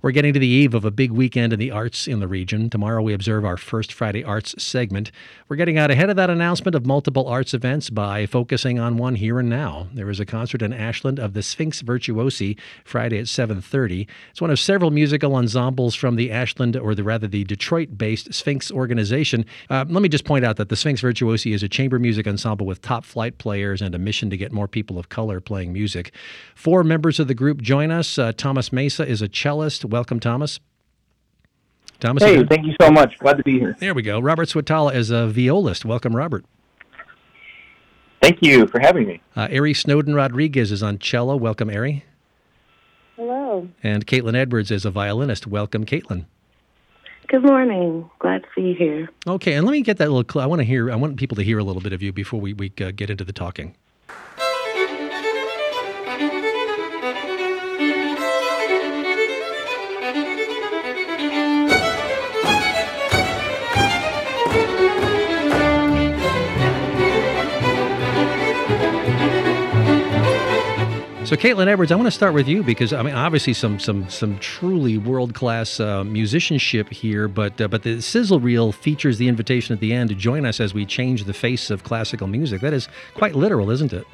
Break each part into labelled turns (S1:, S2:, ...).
S1: We're getting to the eve of a big weekend in the arts in the region. Tomorrow we observe our first Friday Arts segment. We're getting out ahead of that announcement of multiple arts events by focusing on one here and now. There is a concert in Ashland of the Sphinx Virtuosi Friday at 7:30. It's one of several musical ensembles from the Ashland, or the Detroit-based Sphinx organization. Let me just point out that the Sphinx Virtuosi is a chamber music ensemble with top flight players and a mission to get more people of color playing music. 4 members of the group join us. Thomas Mesa is a cellist. Welcome, Thomas. Thomas.
S2: Hey, thank you so much. Glad to be here.
S1: There we go. Robert Switala is a violist. Welcome, Robert.
S2: Thank you for having me.
S1: Ari Snowden Rodriguez is on cello. Welcome, Ari.
S3: Hello.
S1: And Caitlin Edwards is a violinist. Welcome, Caitlin.
S3: Good morning. Glad to see you here.
S1: Okay, and let me get that little I want people to hear a little bit of you before we get into the talking. So, Caitlin Edwards, I want to start with you because obviously some truly world-class musicianship here, but the sizzle reel features the invitation at the end to join us as we change the face of classical music. That is quite literal, isn't it?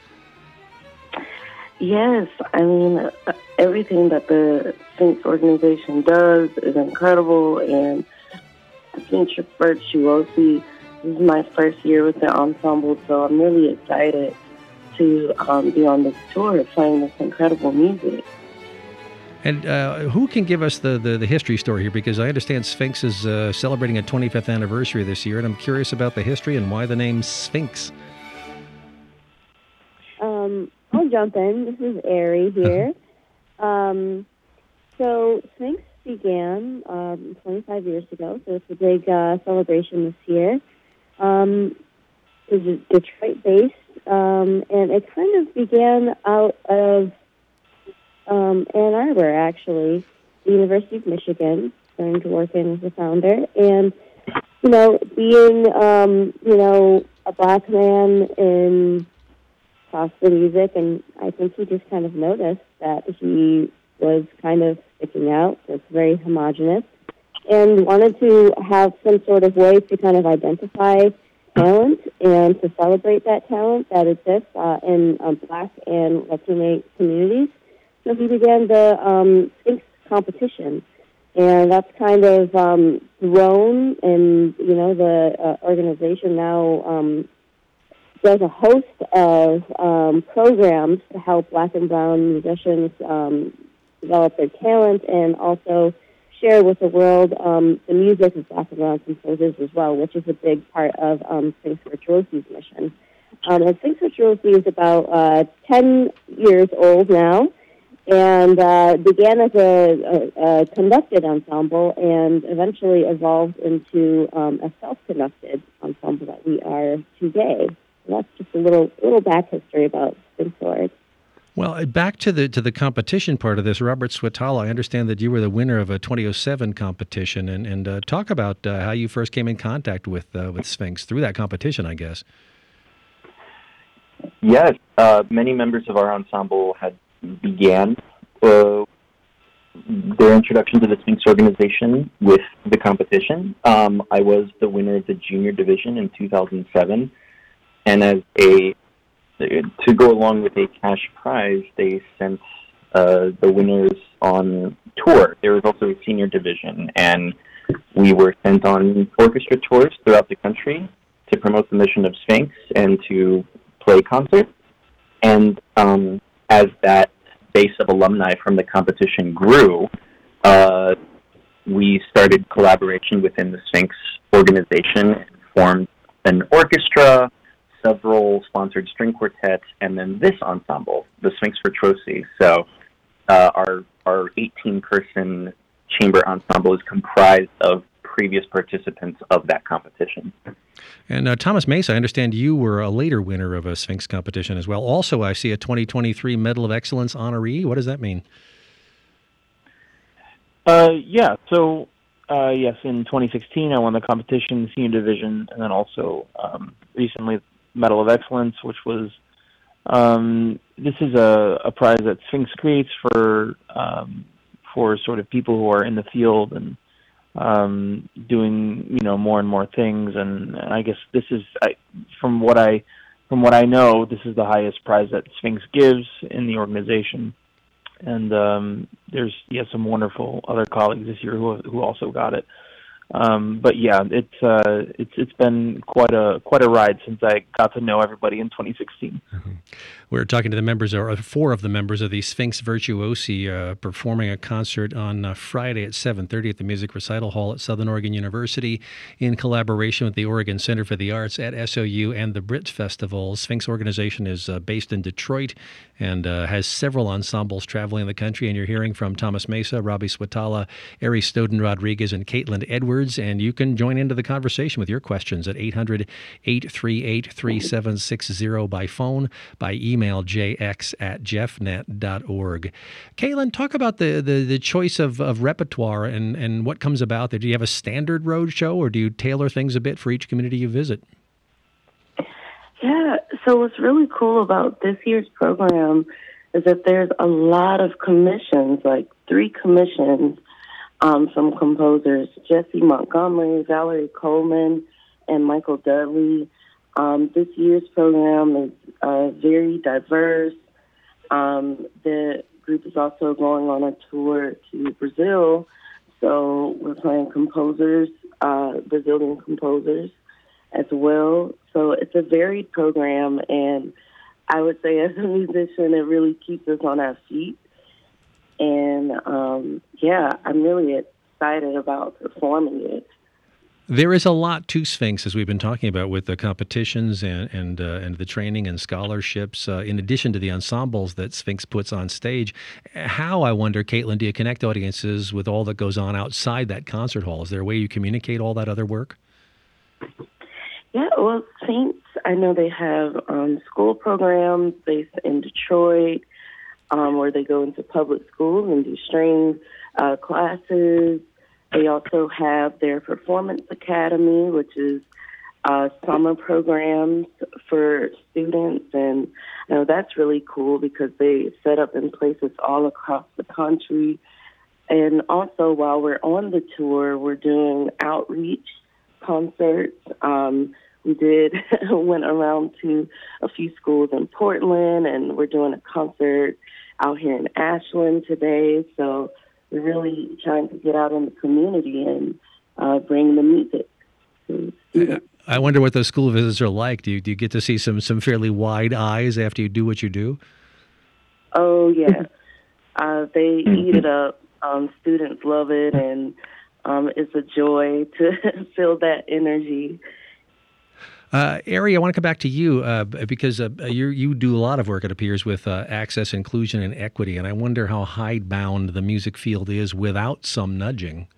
S3: Yes, everything that the Sphinx organization does is incredible, and Sphinx Virtuosi is my first year with the ensemble, so I'm really excited to be on this tour playing this incredible music.
S1: And who can give us the history story here? Because I understand Sphinx is celebrating a 25th anniversary this year, and I'm curious about the history and why the name Sphinx.
S4: I'll jump in. This is Ari here. So Sphinx began 25 years ago, so it's a big celebration this year. It's Detroit-based. And it kind of began out of Ann Arbor, actually, the University of Michigan, starting to work in as a founder. And, being, a black man in classical music, and I think he just kind of noticed that he was kind of sticking out. It's very homogenous, and wanted to have some sort of way to kind of identify talent and to celebrate that talent that exists in Black and Latino communities. So he began the Sphinx competition, and that's kind of grown. And the organization now does a host of programs to help Black and Brown musicians develop their talent and also share with the world the music of Black and Brown composers as well, which is a big part of Sphinx Virtuosi's mission. And Sphinx Virtuosi is about 10 years old now, and began as a conducted ensemble and eventually evolved into a self-conducted ensemble that we are today. So that's just a little back history about Sphinx Org.
S1: Well, back to the competition part of this, Robert Switala, I understand that you were the winner of a 2007 competition, and talk about how you first came in contact with Sphinx through that competition, I guess.
S2: Yes, many members of our ensemble had began their introduction to the Sphinx organization with the competition. I was the winner of the junior division in 2007, and to go along with a cash prize, they sent the winners on tour. There was also a senior division, and we were sent on orchestra tours throughout the country to promote the mission of Sphinx and to play concerts. And as that base of alumni from the competition grew, we started collaboration within the Sphinx organization and formed an orchestra, several sponsored string quartets, and then this ensemble, the Sphinx Virtuosi. So our 18-person chamber ensemble is comprised of previous participants of that competition.
S1: And Thomas Mesa, I understand you were a later winner of a Sphinx competition as well. Also, I see a 2023 Medal of Excellence honoree. What does that mean?
S5: Yes, in 2016, I won the competition, senior division, and then also recently Medal of Excellence, which was, this is a prize that Sphinx creates for for sort of people who are in the field and doing more and more things. And I guess this is from what I know, this is the highest prize that Sphinx gives in the organization. And there's some wonderful other colleagues this year who also got it. But yeah, it's been quite a ride since I got to know everybody in 2016.
S1: Mm-hmm. We're talking to the members, or 4 of the members of the Sphinx Virtuosi, performing a concert on Friday at 7:30 at the Music Recital Hall at Southern Oregon University in collaboration with the Oregon Center for the Arts at SOU and the Brit Festival. Sphinx organization is based in Detroit and has several ensembles traveling the country. And you're hearing from Thomas Mesa, Robbie Swatala, Ari Snowden Rodriguez, and Caitlin Edwards. And you can join into the conversation with your questions at 800-838-3760 by phone, by email, jx@jeffnet.org. Caitlin, talk about the choice of repertoire and what comes about there. Do you have a standard road show, or do you tailor things a bit for each community you visit?
S3: Yeah, so what's really cool about this year's program is that there's a lot of commissions, like 3 commissions from composers, Jesse Montgomery, Valerie Coleman, and Michael Dudley. This year's program is very diverse. The group is also going on a tour to Brazil, so we're playing composers, Brazilian composers as well. So it's a varied program, and I would say as a musician, it really keeps us on our feet. And I'm really excited about performing it.
S1: There is a lot to Sphinx, as we've been talking about, with the competitions and the training and scholarships, in addition to the ensembles that Sphinx puts on stage. How, I wonder, Caitlin, do you connect audiences with all that goes on outside that concert hall? Is there a way you communicate all that other work?
S3: Yeah, well, Sphinx, I know they have school programs based in Detroit, where they go into public schools and do string classes. They also have their Performance Academy, which is summer programs for students. And I know that's really cool because they set up in places all across the country. And also, while we're on the tour, we're doing outreach concerts. We went around to a few schools in Portland, and we're doing a concert out here in Ashland today. So we're really trying to get out in the community and bring the music to students.
S1: I wonder what those school visits are like. Do you get to see some fairly wide eyes after you do what you do?
S3: Oh, yeah. They eat it up. Students love it, and it's a joy to feel that energy.
S1: Ari, I want to come back to you because you do a lot of work, it appears, with access, inclusion, and equity, and I wonder how hidebound the music field is without some nudging.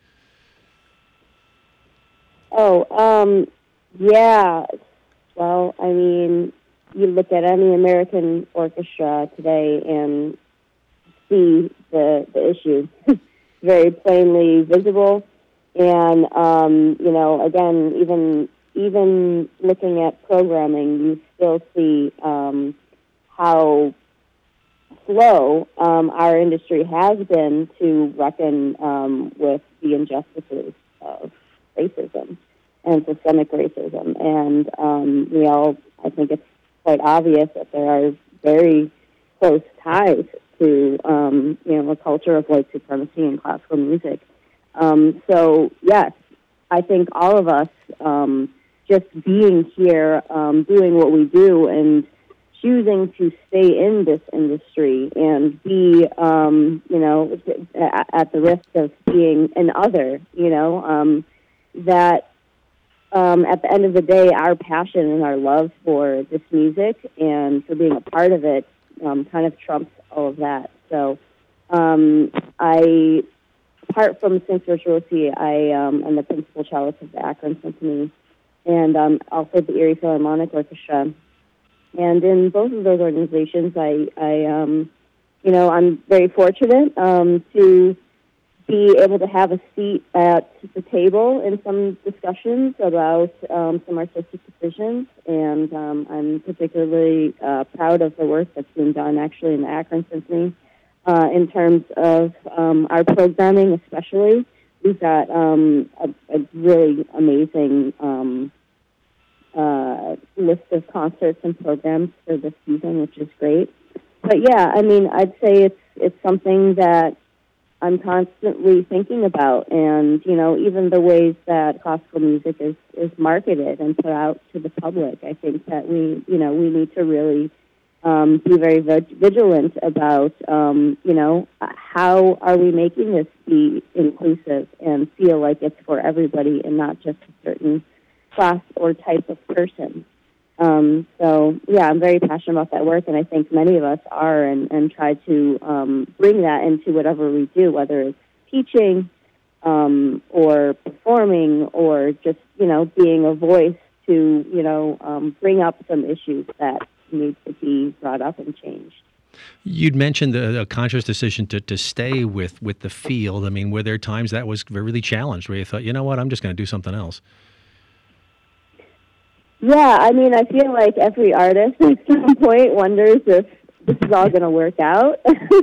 S4: Yeah. Well, I mean, you look at any American orchestra today and see the issue very plainly visible, and again, even looking at programming, you still see how slow our industry has been to reckon with the injustices of racism and systemic racism. And I think it's quite obvious that there are very close ties to, a culture of white supremacy in classical music. So, yes, I think all of us just being here, doing what we do, and choosing to stay in this industry and be, at the risk of being an other, that at the end of the day, our passion and our love for this music and for being a part of it kind of trumps all of that. So apart from Sphinx Virtuosi, I am the principal cellist of the Akron Symphony and also the Erie Philharmonic Orchestra. And in both of those organizations, I'm very fortunate to be able to have a seat at the table in some discussions about some artistic decisions. And I'm particularly proud of the work that's being done actually in the Akron Symphony in terms of our programming, especially. We've got a really amazing list of concerts and programs for this season, which is great. But yeah, I mean, I'd say it's something that I'm constantly thinking about, and even the ways that classical music is marketed and put out to the public. I think that we need to really be very vigilant about how are we making this be inclusive and feel like it's for everybody and not just a certain class or type of person. So yeah, I'm very passionate about that work, and I think many of us are, and try to bring that into whatever we do, whether it's teaching or performing or just being a voice to bring up some issues that need to be brought up and changed.
S1: You'd mentioned a conscious decision to stay with the field. I mean, were there times that was really challenged where you thought, you know what, I'm just going to do something else?
S4: Yeah, I mean, I feel like every artist at some point wonders if this is all going to work out.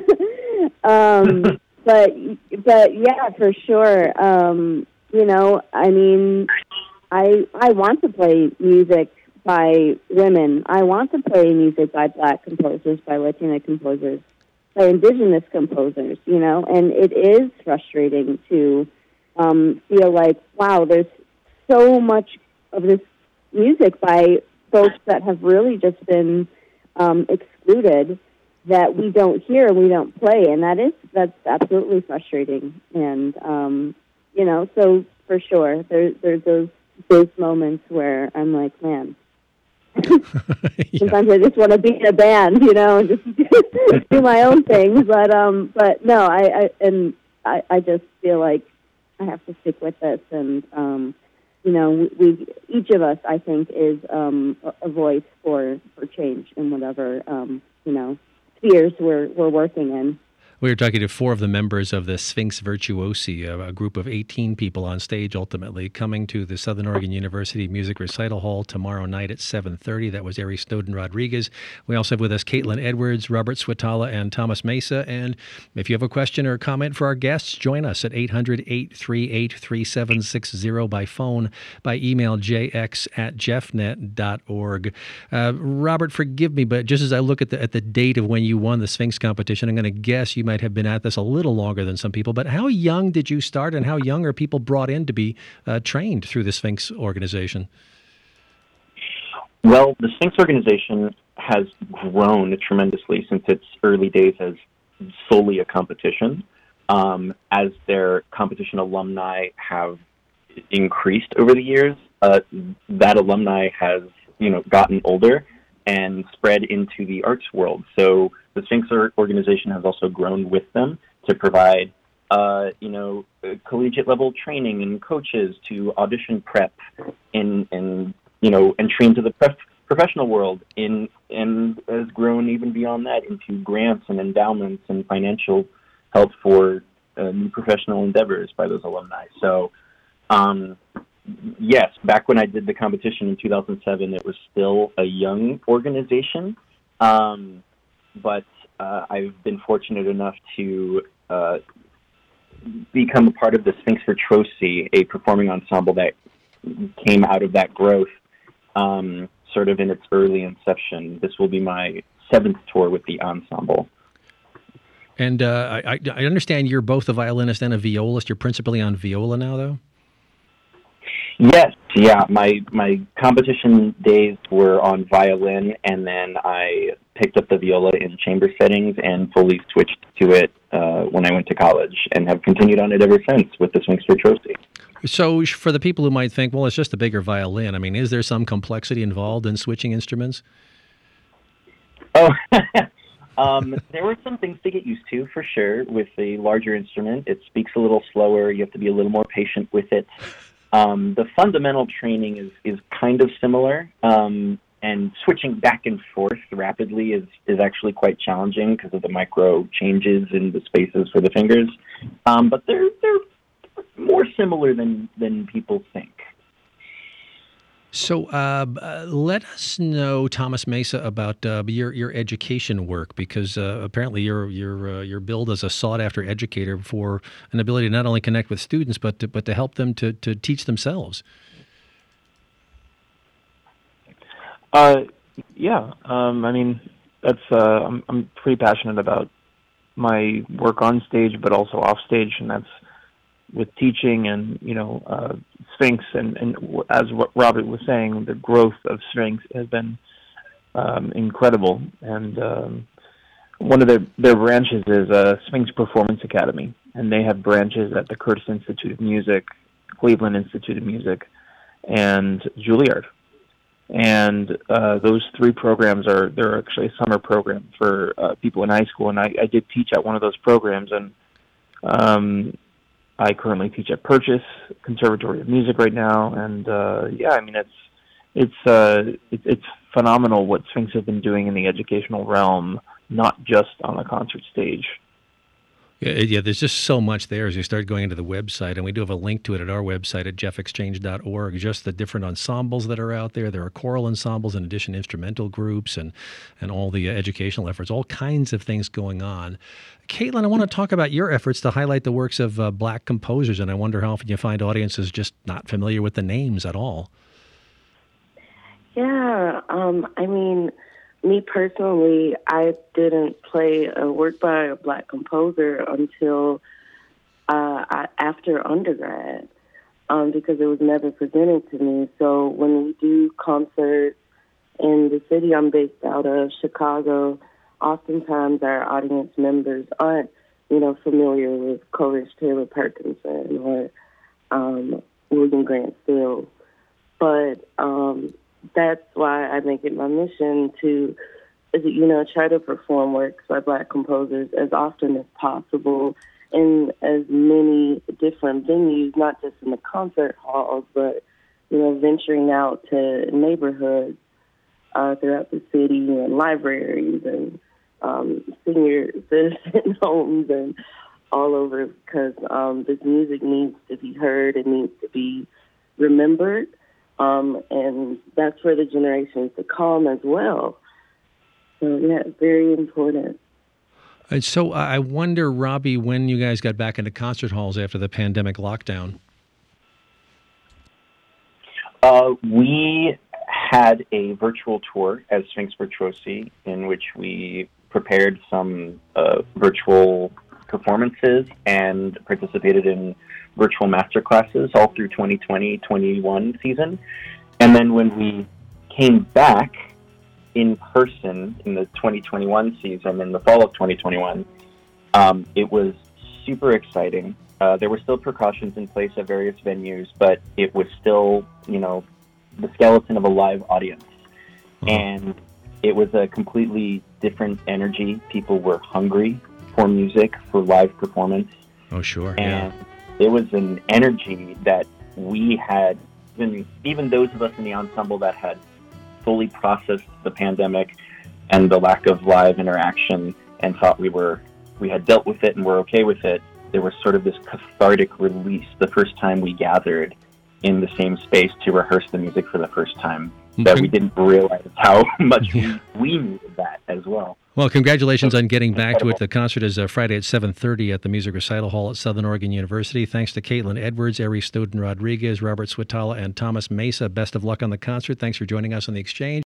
S4: But yeah, for sure. I mean, I want to play music by women. I want to play music by Black composers, by Latina composers, by Indigenous composers, and it is frustrating to feel like, wow, there's so much of this music by folks that have really just been excluded that we don't hear and we don't play, and that's absolutely frustrating. And so for sure, there's those moments where I'm like, man, sometimes I just want to be in a band, and just do my own thing. But no, I just feel like I have to stick with this, and we each of us, I think, is a voice for change in whatever spheres we're working in.
S1: We were talking to 4 of the members of the Sphinx Virtuosi, a group of 18 people on stage, ultimately, coming to the Southern Oregon University Music Recital Hall tomorrow night at 7:30. That was Ari Snowden Rodriguez. We also have with us Caitlin Edwards, Robert Switala, and Thomas Mesa. And if you have a question or a comment for our guests, join us at 800-838-3760 by phone, by email jx@jeffnet.org. Robert, forgive me, but just as I look at the date of when you won the Sphinx competition, I'm going to guess you might have been at this a little longer than some people, but how young did you start, and how young are people brought in to be trained through the Sphinx organization?
S2: Well, the Sphinx organization has grown tremendously since its early days as solely a competition. As their competition alumni have increased over the years, that alumni has gotten older and spread into the arts world. So the Sphinx organization has also grown with them to provide, collegiate level training and coaches to audition prep and entry into the professional world, and has grown even beyond that into grants and endowments and financial help for new professional endeavors by those alumni. So, yes, back when I did the competition in 2007, it was still a young organization, but I've been fortunate enough to become a part of the Sphinx Virtuosi, a performing ensemble that came out of that growth, sort of in its early inception. This will be my 7th tour with the ensemble.
S1: And I understand you're both a violinist and a violist. You're principally on viola now, though?
S2: Yes, yeah. My competition days were on violin, and then I picked up the viola in chamber settings and fully switched to it when I went to college, and have continued on it ever since with the Sphinx Virtuosi. So
S1: for the people who might think, well, it's just a bigger violin, I mean, is there some complexity involved in switching instruments?
S2: Oh, there were some things to get used to, for sure. With a larger instrument, it speaks a little slower. You have to be a little more patient with it. The fundamental training is kind of similar, and switching back and forth rapidly is actually quite challenging because of the micro changes in the spaces for the fingers. But they're more similar than people think.
S1: So let us know, Thomas Mesa, about your education work, because apparently you're billed as a sought after educator for an ability to not only connect with students but to help them to teach themselves.
S5: Yeah. I mean, that's I'm pretty passionate about my work on stage, but also off stage, and that's with teaching and Sphinx and as what Robert was saying, the growth of Sphinx has been incredible. And one of their branches is Sphinx Performance Academy, and they have branches at the Curtis Institute of Music, Cleveland Institute of Music, and Juilliard. And those three programs they're actually a summer program for people in high school, and I did teach at one of those programs, and I currently teach at Purchase Conservatory of Music right now, and I mean it's phenomenal what Sphinx has been doing in the educational realm, not just on the concert stage.
S1: Yeah, there's just so much there as you start going into the website, and we do have a link to it at our website at jeffexchange.org, just the different ensembles that are out there. There are choral ensembles, in addition to instrumental groups and all the educational efforts, all kinds of things going on. Caitlin, I want to talk about your efforts to highlight the works of Black composers, and I wonder how often you find audiences just not familiar with the names at all.
S3: Yeah, I mean, me personally, I didn't play a work by a Black composer until after undergrad, because it was never presented to me. So when we do concerts in the city I'm based out of, Chicago, oftentimes our audience members aren't, familiar with Coleridge Taylor Perkinson or William Grant Still. But that's why I make it my mission to, try to perform works by Black composers as often as possible in as many different venues, not just in the concert halls, but, venturing out to neighborhoods throughout the city and libraries and senior citizen homes and all over, because this music needs to be heard. It needs to be remembered. And that's for the generations to come as well. So, yeah, very important.
S1: And so I wonder, Robbie, when you guys got back into concert halls after the pandemic lockdown?
S2: We had a virtual tour as Sphinx Virtuosi, in which we prepared some virtual performances and participated in virtual master classes all through 2020-21 season. And then when we came back in person in the 2021 season, in the fall of 2021, it was super exciting. There were still precautions in place at various venues, but it was still, the skeleton of a live audience. And it was a completely different energy. People were hungry for music, for live performance.
S1: Oh, sure.
S2: And it was an energy that we had, even those of us in the ensemble that had fully processed the pandemic and the lack of live interaction and thought we had dealt with it and were okay with it. There was sort of this cathartic release the first time we gathered in the same space to rehearse the music for the first time, that we didn't realize how much we needed that as well.
S1: Well, congratulations on getting back to it. The concert is Friday at 7:30 at the Music Recital Hall at Southern Oregon University. Thanks to Caitlin Edwards, Ari Snowden Rodriguez, Robert Switala, and Thomas Mesa. Best of luck on the concert. Thanks for joining us on The Exchange.